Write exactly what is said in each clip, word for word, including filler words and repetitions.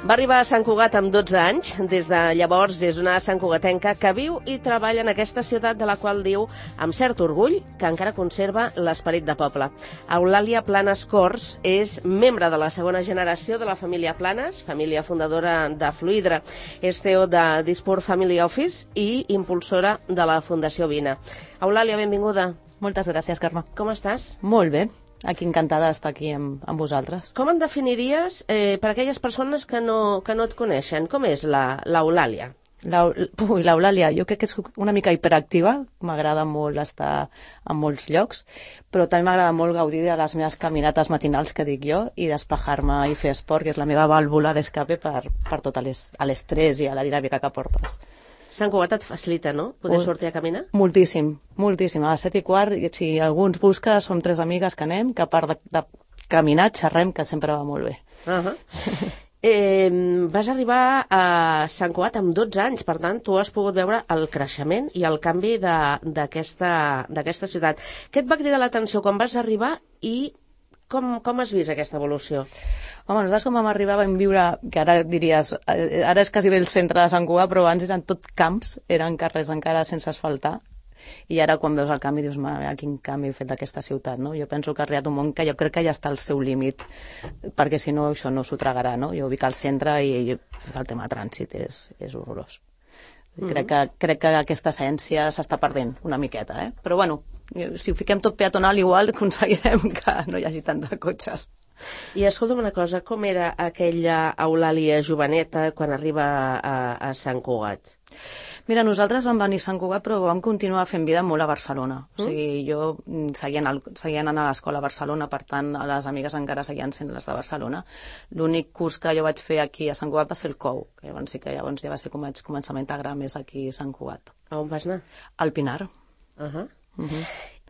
Va arribar a Sant Cugat amb dotze anys. Des de llavors és una santcugatenca que viu i treballa en aquesta ciutat de la qual diu, amb cert orgull, que encara conserva l'esperit de poble. Eulàlia Planes Cors és membre de la segona generació de la família Planes, família fundadora de Fluidra. És C E O de Dispur Family Office i impulsora de la Fundació Vina. Eulàlia, benvinguda. Moltes gràcies, Carme. Com estàs? Molt bé. Aquí encantada d'estar aquí amb, amb vosaltres. Com en definiries eh, per aquelles persones que no, que no et coneixen? Com és l'Eulàlia? L'Eulàlia, jo crec que és una mica hiperactiva, m'agrada molt estar en molts llocs, però també m'agrada molt gaudir de les meves caminates matinals, que dic jo, i despejar-me i fer esport, que és la meva vàlvula d'escape per, per tot l'estrès i a la dinàmica que portes. Sant Cugat et facilita, no?, poder sortir a caminar? Moltíssim, moltíssim. A les set i quart, si algú ens busca, som tres amigues que anem, que a part de, de caminar, xerrem, que sempre va molt bé. Uh -huh. eh, vas arribar a Sant Cugat amb dotze anys, per tant, tu has pogut veure el creixement i el canvi d'aquesta ciutat. Què et va cridar l'atenció quan vas arribar i com, com has vist aquesta evolució? Home, nosaltres quan vam arribar vam viure, que ara diries, ara és quasi bé el centre de Sant Cugat, però abans eren tot camps, eren carrers encara sense asfaltar, i ara quan veus el canvi dius, mare, quin canvi he fet d'aquesta ciutat, no? Jo penso que ha arribat un món que jo crec que ja està al seu límit, perquè si no això no s'ho tragarà, no? Jo vic al centre i, i el tema de trànsit és, és horrorós. Mm -hmm. crec, que, crec que aquesta essència s'està perdent una miqueta, eh? Però bueno, si ho fiquem tot peatonal igual aconseguirem que no hi hagi tant de cotxes. I escolta'm una cosa, com era aquella Eulàlia joveneta quan arriba a, a Sant Cugat? Mira, nosaltres vam venir a Sant Cugat però vam continuar fent vida molt a Barcelona. Mm? O sigui, jo seguia, el, seguia anant a l'escola a Barcelona, per tant, les amigues encara seguien sent les de Barcelona. L'únic curs que jo vaig fer aquí a Sant Cugat va ser el C O U, que llavors sí que llavors ja va ser com vaig començar a integrar més aquí a Sant Cugat. A on vas anar? Al Pinar. Uh -huh. Uh -huh.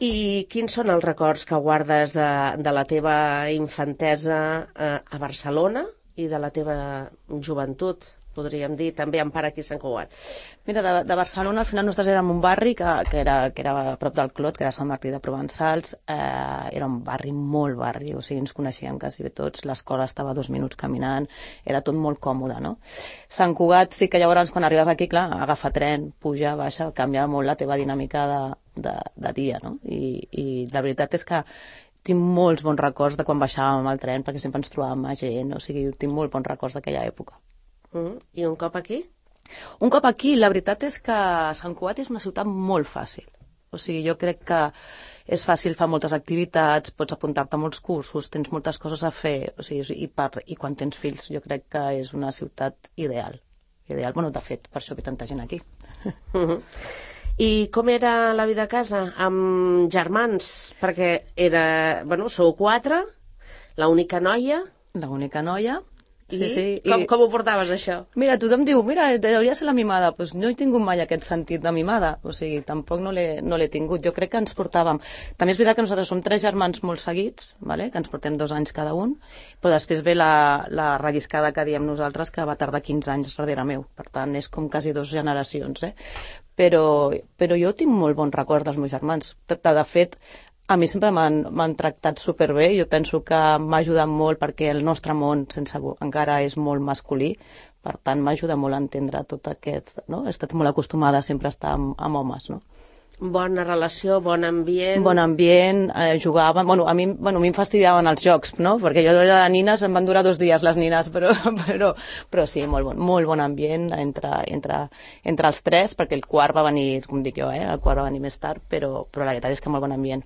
I quins són els records que guardes de, de la teva infantesa eh, a Barcelona i de la teva joventut, podríem dir, també en part aquí a Sant Cugat? Mira, de, de Barcelona al final nosaltres érem un barri que, que, era, que era a prop del Clot, que era Sant Martí de Provençals, eh, era un barri molt barri, o sigui, ens coneixíem quasi bé tots, l'escola estava a dos minuts caminant, era tot molt còmode, no? Sant Cugat sí que llavors quan arribes aquí, clar, agafa tren, puja, baixa, canvia molt la teva dinàmica de, de, de dia, no? I, i la veritat és que tinc molts bons records de quan baixàvem al tren, perquè sempre ens trobàvem a gent, o sigui, tinc molt bons records d'aquella època. Mm, I un cop aquí? Un cop aquí, la veritat és que Sant Cugat és una ciutat molt fàcil. O sigui, jo crec que és fàcil fer moltes activitats, pots apuntar-te a molts cursos, tens moltes coses a fer, o sigui, i, per, i quan tens fills jo crec que és una ciutat ideal. Ideal, bueno, de fet, per això ve tanta gent aquí. Mm -hmm. I com era la vida a casa, amb germans? Perquè era, bueno, sou quatre, l'única noia. L'única noia. I sí, sí. Com, I... com ho portaves, això? Mira, tothom diu, mira, hauria de ser la mimada. Doncs no he tingut mai aquest sentit de mimada. O sigui, tampoc no l'he no l'he tingut. Jo crec que ens portàvem... També és veritat que nosaltres som tres germans molt seguits, vale? Que ens portem dos anys cada un, però després ve la, la relliscada que diem nosaltres, que va tardar quinze anys darrere meu. Per tant, és com quasi dues generacions, eh? Però, però jo tinc molt bons records dels meus germans. De, de fet, a mi sempre m'han tractat superbé. Jo penso que m'ha ajudat molt perquè el nostre món sense, encara és molt masculí. Per tant, m'ha ajudat molt a entendre tot aquest... No? He estat molt acostumada sempre a estar amb, amb homes, no? Bona relació, bon ambient... Bon ambient, eh, jugàvem... Bueno, a mi, bueno, a mi em fastidiaven els jocs, no? Perquè jo era de nines, em van durar dos dies les nines, però, però, però sí, molt bon, molt bon ambient entre, entre, entre els tres, perquè el quart va venir, com dic jo, eh? El quart va venir més tard, però, però la veritat és que molt bon ambient.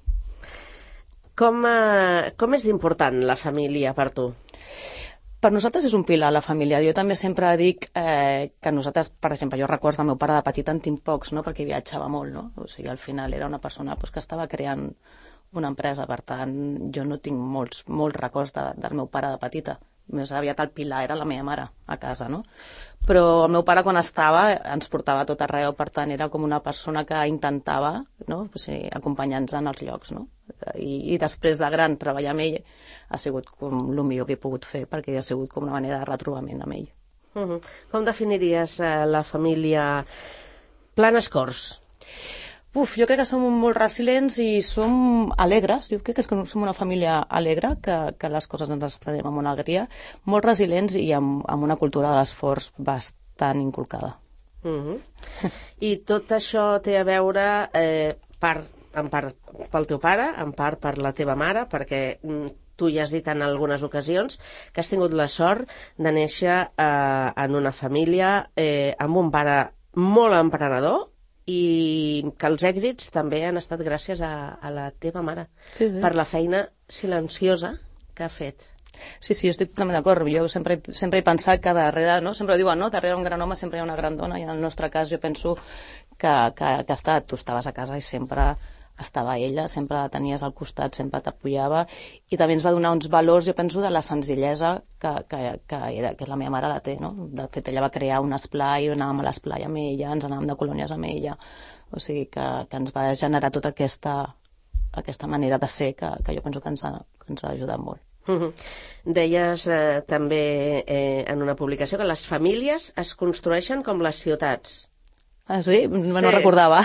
Com, eh, com és important la família per tu? Per nosaltres és un pilar, la família. Jo també sempre dic eh, que nosaltres, per exemple, jo recordo del meu pare de petit en tinc pocs, no? Perquè viatjava molt, no? O sigui, al final era una persona pues, que estava creant una empresa, per tant, jo no tinc molts, molts records de, del meu pare de petita. Més aviat el pilar era la meva mare a casa, no? Però el meu pare quan estava ens portava a tot arreu, per tant era com una persona que intentava, no? O sigui, acompanyar-nos en els llocs, no? I, i després de gran treballar amb ell ha sigut com el millor que he pogut fer, perquè ha sigut com una manera de retrobament amb ell. Uh -huh. Com definiries eh, la família Planes Cors? Uf, jo crec que som molt resilients i som alegres. Jo crec que som una família alegre, que, que les coses ens les prenem amb una alegria, molt resilients i amb, amb una cultura de l'esforç bastant inculcada. Uh-huh. I tot això té a veure eh, part, en part pel teu pare, en part per la teva mare, perquè mm, tu ja has dit en algunes ocasions que has tingut la sort de néixer eh, en una família eh, amb un pare molt emprenedor i que els èxits també han estat gràcies a, a la teva mare, sí, sí. per la feina silenciosa que ha fet. Sí, sí, jo estic totalment d'acord. Jo sempre, sempre he pensat que darrere, no? Sempre diuen, no? Darrere un gran home sempre hi ha una gran dona, i en el nostre cas jo penso que, que, que està, tu estaves a casa i sempre estava ella, sempre la tenies al costat, sempre t'apoyava, i també ens va donar uns valors, jo penso, de la senzillesa que, que, que, era, que la meva mare la té, no? De fet, ella va crear un esplai, anàvem a l'esplai amb ella, ens anàvem de colònies amb ella, o sigui que, que ens va generar tota aquesta, aquesta manera de ser que, que jo penso que ens ha, que ens ha ajudat molt. Uh-huh. Deies eh, també eh, en una publicació que les famílies es construeixen com les ciutats. Ah, sí? Me Sí. no recordava.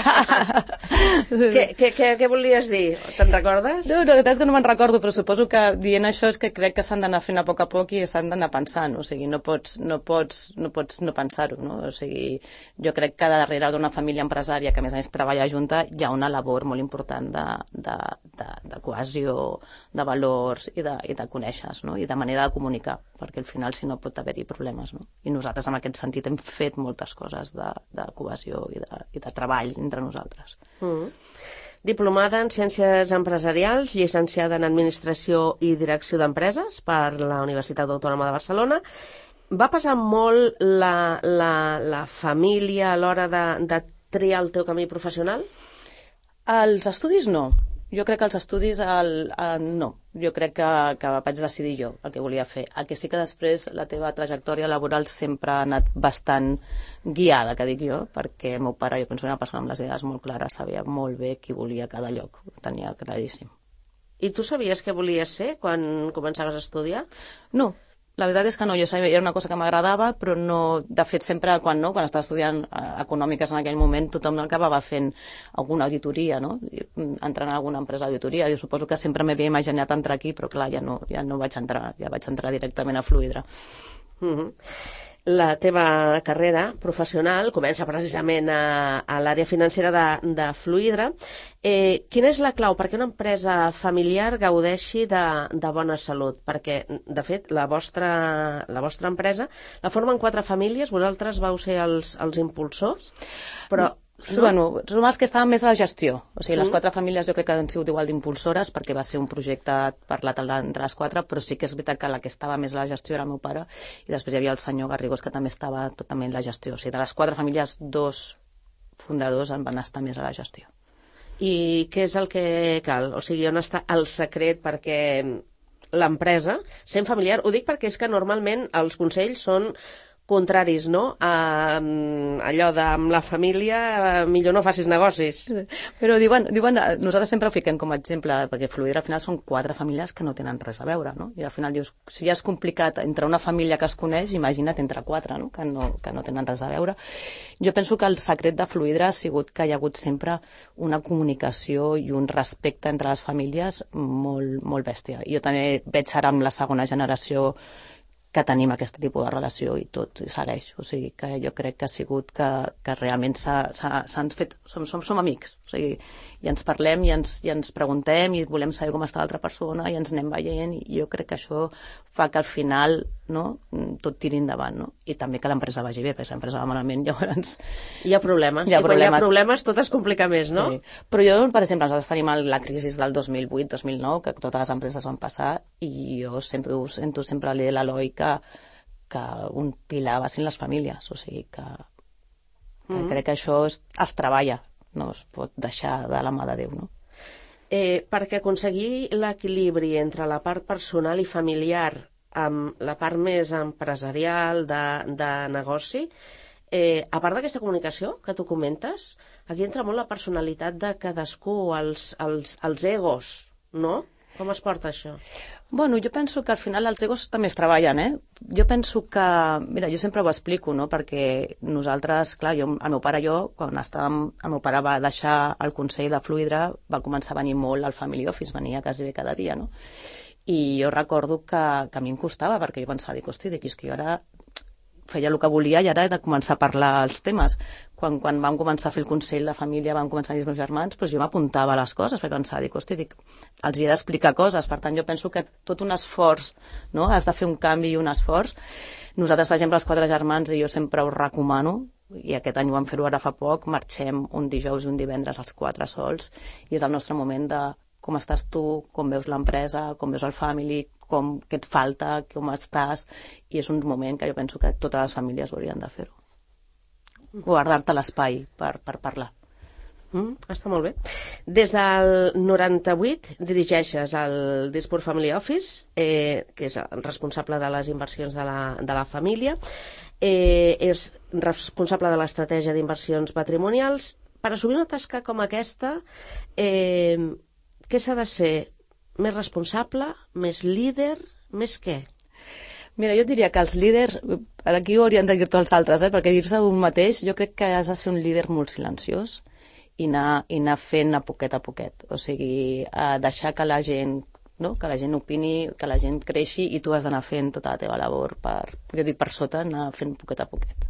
què, què, què, què volies dir? Te'n recordes? No, la veritat és que no me'n recordo, però suposo que dient això és que crec que s'han d'anar fent a poc a poc i s'han d'anar pensant, o sigui, no pots no, pots, no, pots no pensar-ho, no? O sigui, jo crec que darrere d'una família empresària que a més a més treballa junta hi ha una labor molt important de, de, de, de cohesió, de valors i de, i de conèixer-se, no? I de manera de comunicar, perquè al final si no pot haver-hi problemes, no? I nosaltres en aquest sentit hem fet moltes coses de, de cohesió i de, i de treball entre nosaltres. Mm. Diplomada en Ciències Empresarials, llicenciada en Administració i Direcció d'Empreses per la Universitat Autònoma de Barcelona. Va pesar molt la, la, la família a l'hora de, de triar el teu camí professional? Els estudis no. Jo crec que els estudis el, el, no. Jo crec que, que vaig decidir jo el que volia fer. El que sí que després la teva trajectòria laboral sempre ha anat bastant guiada, que dic jo, perquè el meu pare, jo penso, era una persona amb les idees molt clares, sabia molt bé qui volia a cada lloc, ho tenia claríssim. I tu sabies què volies ser quan començaves a estudiar? No. La veritat és que no, jo sabia, era una cosa que m'agradava, però no, de fet sempre quan no, quan estava estudiant eh, econòmiques en aquell moment, tothom acabava fent alguna auditoria, no? Entrant en alguna empresa d'auditoria. Jo suposo que sempre m'havia imaginat entrar aquí, però clar, ja no, ja no vaig entrar, ja vaig entrar directament a Fluidra. Mm-hmm. La teva carrera professional comença precisament a, a l'àrea financera de, de Fluidra. Eh, quina és la clau perquè una empresa familiar gaudeixi de, de bona salut? Perquè, de fet, la vostra, la vostra empresa la formen quatre famílies, vosaltres vau ser els, els impulsors, però... No? Bueno, som els que estàvem més a la gestió. O sigui, les mm. quatre famílies jo crec que han sigut igual d'impulsores perquè va ser un projecte parlat entre les quatre, però sí que és veritat que la que estava més a la gestió era el meu pare i després hi havia el senyor Garrigós que també estava totalment a la gestió. O sigui, de les quatre famílies, dos fundadors en van estar més a la gestió. I què és el que cal? O sigui, on està el secret perquè l'empresa, sent familiar, ho dic perquè és que normalment els consells són contraris, no? A, allò de amb la família millor no facis negocis. Però diuen, diuen, nosaltres sempre ho fiquem com a exemple, perquè Fluidra al final són quatre famílies que no tenen res a veure, no? I al final dius, si ja és complicat entre una família que es coneix, imagina't entre quatre, no? Que no, que no tenen res a veure. Jo penso que el secret de Fluidra ha sigut que hi ha hagut sempre una comunicació i un respecte entre les famílies molt, molt bèstia. I jo també veig ara amb la segona generació que tenim aquest tipus de relació i tot segueix. O sigui, que jo crec que ha sigut que, que realment s'han fet... Som, som, som amics. O sigui, i ens parlem i ens, i ens preguntem i volem saber com està l'altra persona i ens anem veient i jo crec que això fa que al final, no, tot tiri endavant, no? I també que l'empresa vagi bé, perquè si l'empresa va malament, llavors... Hi ha problemes. Hi ha I quan problemes. hi ha problemes tot es complica més, no? Sí. Però jo, per exemple, nosaltres tenim la crisi del dos mil vuit dos mil nou, que totes les empreses van passar, i jo sempre sento sempre l'Eloi que, que un pilar va ser les famílies, o sigui que, que mm-hmm. crec que això es, es treballa, no es pot deixar de la mà de Déu, no? Eh, perquè aconseguir l'equilibri entre la part personal i familiar amb la part més empresarial de, de negoci, eh, a part d'aquesta comunicació que tu comentes, aquí entra molt la personalitat de cadascú, els, els, els egos, no? Com es porta això? Bueno, jo penso que al final els egos també es treballen, eh? Jo penso que... Mira, jo sempre ho explico, no?, perquè nosaltres, clar, jo, el meu pare i jo, quan estàvem... El meu pare va deixar el Consell de Fluidra, va començar a venir molt al Family Office, venia quasi bé cada dia, no? I jo recordo que, que a mi em costava, perquè jo pensava, dic, hosti, dic, és que jo ara feia el que volia i ara he de començar a parlar els temes. Quan, quan vam començar a fer el Consell de Família, vam començar a dir els meus germans, doncs jo m'apuntava a les coses, perquè pensava, dic, hosti, dic, els hi he d'explicar coses. Per tant, jo penso que tot un esforç, no?, has de fer un canvi i un esforç. Nosaltres, per exemple, els quatre germans, i jo sempre ho recomano, i aquest any ho vam fer-ho ara fa poc, marxem un dijous i un divendres els quatre sols, i és el nostre moment de com estàs tu, com veus l'empresa, com veus el family, com, què et falta, com estàs, i és un moment que jo penso que totes les famílies haurien de fer-ho. Guardar-te l'espai per, per parlar. Mm, està molt bé. Des del noranta-vuit dirigeixes el Dispur Family Office, eh, que és el responsable de les inversions de la, de la família, eh, és responsable de l'estratègia d'inversions patrimonials. Per assumir una tasca com aquesta, eh, què s'ha de ser? Més responsable? Més líder? Més què? Mira, jo diria que els líders, aquí ho haurien de dir tots els altres, eh? Perquè dir-se un mateix, jo crec que has de ser un líder molt silenciós i anar, i anar fent a poquet a poquet. O sigui, a deixar que la gent, no?, que la gent opini, que la gent creixi, i tu has d'anar fent tota la teva labor per, jo dic, per sota, anar fent poquet a poquet.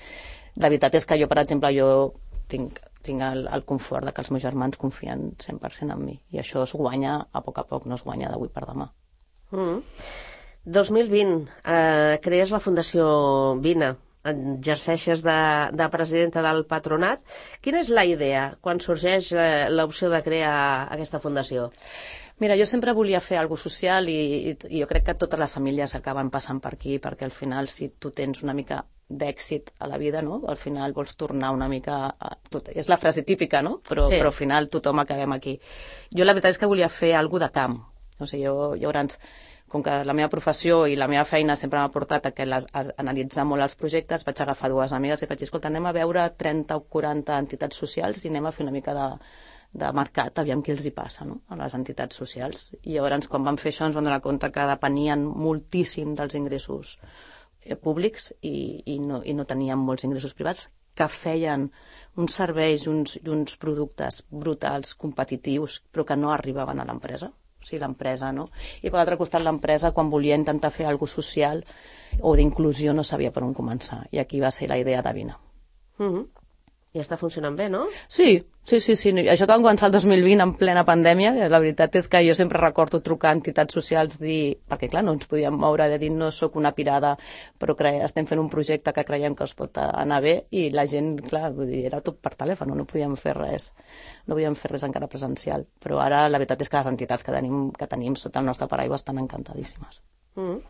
La veritat és que jo, per exemple, jo tinc, tinc el, el confort de que els meus germans confien cent per cent en mi, i això es guanya a poc a poc, no es guanya d'avui per demà. Mm. dos mil vint, eh, crees la Fundació Vina, exerceixes de, de presidenta del patronat. Quina és la idea quan sorgeix eh, l'opció de crear aquesta fundació? Mira, jo sempre volia fer alguna cosa social, i, i jo crec que totes les famílies acaben passant per aquí, perquè al final, si tu tens una mica d'èxit a la vida, no?, al final vols tornar una mica a... Tot, és la frase típica, no?, però, sí. però al final tothom acabem aquí. Jo la veritat és que volia fer alguna de camp. O sigui, jo, llavors, com que la meva professió i la meva feina sempre m'ha portat a, que les, a analitzar molt els projectes, vaig agafar dues amigues i vaig dir, escolta, anem a veure trenta o quaranta entitats socials i anem a fer una mica de, de mercat, aviam què els hi passa, no?, a les entitats socials. I llavors, quan vam fer això, ens vam donar compte que depenien moltíssim dels ingressos públics i, i, no, i no tenien molts ingressos privats, que feien uns serveis i uns, i uns productes brutals, competitius, però que no arribaven a l'empresa. O sigui, l'empresa, no? I per l'altre costat, l'empresa, quan volia intentar fer alguna cosa social o d'inclusió, no sabia per on començar. I aquí va ser la idea de Vina. Mm-hmm. I està funcionant bé, no? Sí, sí, sí, sí. Això que vam començar el dos mil vint en plena pandèmia, la veritat és que jo sempre recordo trucar a entitats socials, dir, perquè clar, no ens podíem moure, de dir, no sóc una pirada, però cre... estem fent un projecte que creiem que es pot anar bé, i la gent, clar, vull dir, era tot per telèfon, no podíem fer res, no podíem fer res encara presencial. Però ara la veritat és que les entitats que tenim, que tenim sota el nostre paraigua estan encantadíssimes. Mm.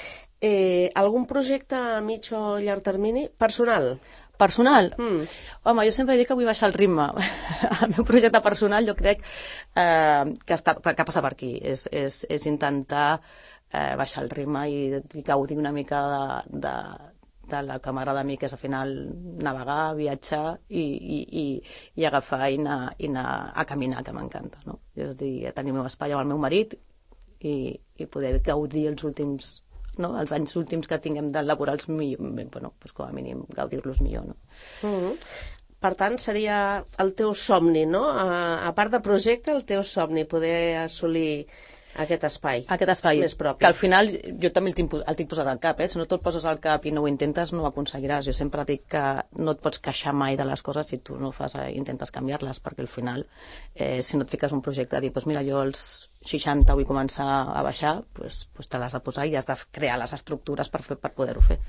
Eh, algun projecte a mig o llarg termini? Personal? Personal? Mm. Home, jo sempre dic que vull baixar el ritme. El meu projecte personal jo crec eh, que, està, que passa per aquí. És, és, és intentar eh, baixar el ritme i, i gaudir una mica de, de, de la que m'agrada a mi, que és al final navegar, viatjar i, i, i, i agafar i anar, i anar a caminar, que m'encanta, no? És a dir, tenir el meu espai amb el meu marit i, i poder gaudir els últims... No? Els anys últims que tinguem de laborals millor, bueno, pues com a mínim gaudir-los millor, no? Mm-hmm. Per tant, seria el teu somni, no? A, a part de projecte, el teu somni, poder assolir aquest espai. Aquest espai, més propi. Que al final jo també el tinc, el tinc posat al cap, eh? Si no te'l poses al cap i no ho intentes, no ho aconseguiràs. Jo sempre dic que no et pots queixar mai de les coses si tu no fas, eh, intentes canviar-les, perquè al final, eh, si no et fiques un projecte a dir, pues mira, jo els seixanta vull començar a baixar, pues, pues te l'has de posar i has de crear les estructures per, fer, per poder-ho fer.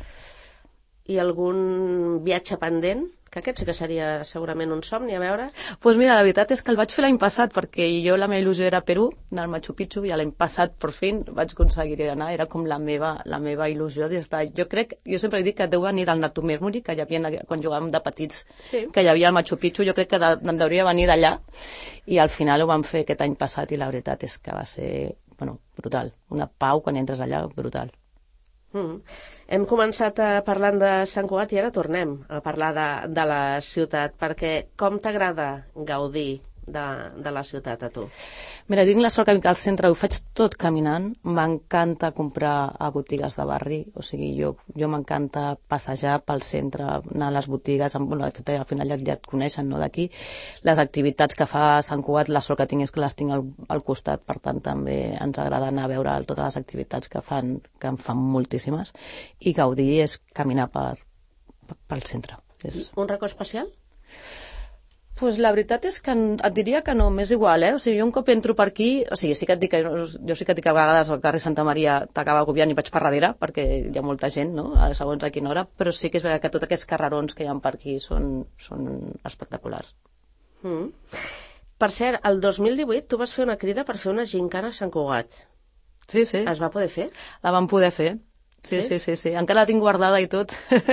I algun viatge pendent? Que aquest sí que seria segurament un somni, a veure. Doncs pues mira, la veritat és que el vaig fer l'any passat, perquè jo la meva il·lusió era Perú, anar al Machu Picchu, i l'any passat, per fi, vaig aconseguir anar. Era com la meva, la meva il·lusió des de... Jo crec, jo sempre dic que deu venir del Natu Murmuri, que hi havia, quan jugàvem de petits, sí, que hi havia el Machu Picchu, jo crec que de, em deuria venir d'allà, i al final ho vam fer aquest any passat, i la veritat és que va ser, bueno, brutal. Una pau quan entres allà, brutal. Mm. Hem començat uh, parlant de Sant Cugat i ara tornem a parlar de, de la ciutat, perquè com t'agrada gaudir de, de la ciutat, a tu? Mira, tinc la sort que al centre ho faig tot caminant, m'encanta comprar a botigues de barri, o sigui, jo, jo m'encanta passejar pel centre, anar a les botigues, amb, bueno, al final ja, ja et coneixen, no, d'aquí, les activitats que fa Sant Cugat, la sort que tinc és que les tinc al, al costat, per tant també ens agrada anar a veure totes les activitats que fan, que en fan moltíssimes, i gaudir és caminar per, per, pel centre. És... Un racó especial? Pues la veritat és que et diria que no, m'és igual, eh? O sigui, jo un cop entro per aquí, o sigui, sí que et dic que jo sí que et dic que a vegades al carrer Santa Maria t'acaba agobiant i vaig per darrere, perquè hi ha molta gent, no?, segons a quina hora, però sí que és veritat que tots aquests carrerons que hi ha per aquí són, són espectaculars. Mm. Per cert, el dos mil divuit tu vas fer una crida per fer una gincana a Sant Cugat. Sí, sí. Es va poder fer? La vam poder fer. Sí, sí, sí, sí. Encara la tinc guardada i tot.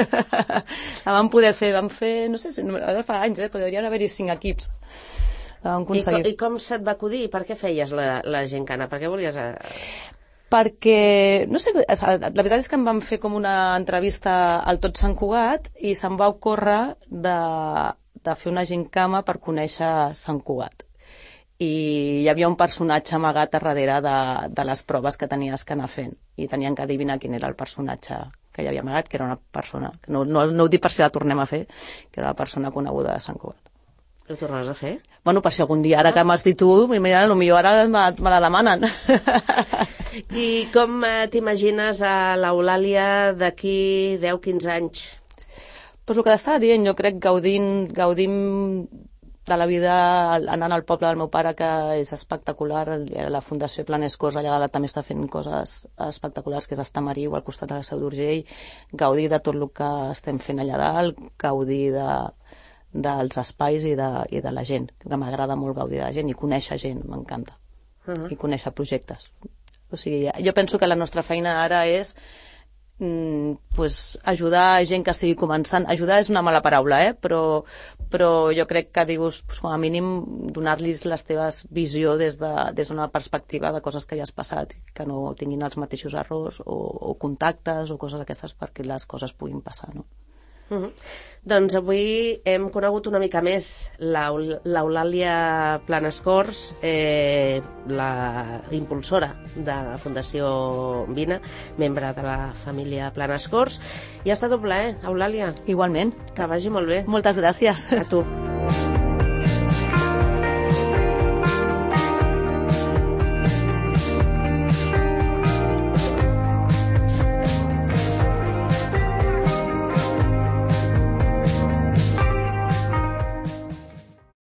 La vam poder fer, vam fer, no sé si, ara fa anys, eh, però deurien haver-hi cinc equips. La vam aconseguir. I, I com se't va acudir? Per què feies la, la gincana? Per què volies... A... Perquè, no sé, la veritat és que em van fer com una entrevista al Tot Sant Cugat i se'm va ocórrer de, de fer una gincana per conèixer Sant Cugat. I hi havia un personatge amagat a darrere de, de les proves que tenies que anar fent i tenien que adivinar quin era el personatge que hi havia amagat, que era una persona, que no, no, no ho dic per si la tornem a fer, que era la persona coneguda de Sant Cugat. Ho tornes a fer? Bueno, per si algun dia, ara que m'has dit tu, mira, potser ara me, me la demanen. I com t'imagines a l'Eulàlia d'aquí deu a quinze anys? Pues el que t'estava dient, jo crec gaudint, gaudint de la vida, anant al poble del meu pare, que és espectacular, la Fundació Planes Corts allà dalt també està fent coses espectaculars, que és Estamariu, al costat de la Seu d'Urgell, gaudir de tot el que estem fent allà dalt, gaudir de, dels espais i de, i de la gent, que m'agrada molt gaudir de la gent i conèixer gent, m'encanta, uh-huh. I conèixer projectes. O sigui, jo penso que la nostra feina ara és pues, ajudar gent que estigui començant. Ajudar és una mala paraula, eh? però, però jo crec que dius, pues, com a mínim, donar-los les teves visió des d'una de, des d'una perspectiva de coses que ja has passat, que no tinguin els mateixos errors o, o contactes o coses d'aquestes perquè les coses puguin passar, no? Uh-huh. Doncs avui hem conegut una mica més l'Eulàlia Planes Corts, eh, la impulsora de la Fundació Vina, membre de la família Planes Corts, i ha estat un plaer, Eulàlia. Igualment. Que vagi molt bé. Moltes gràcies. A tu.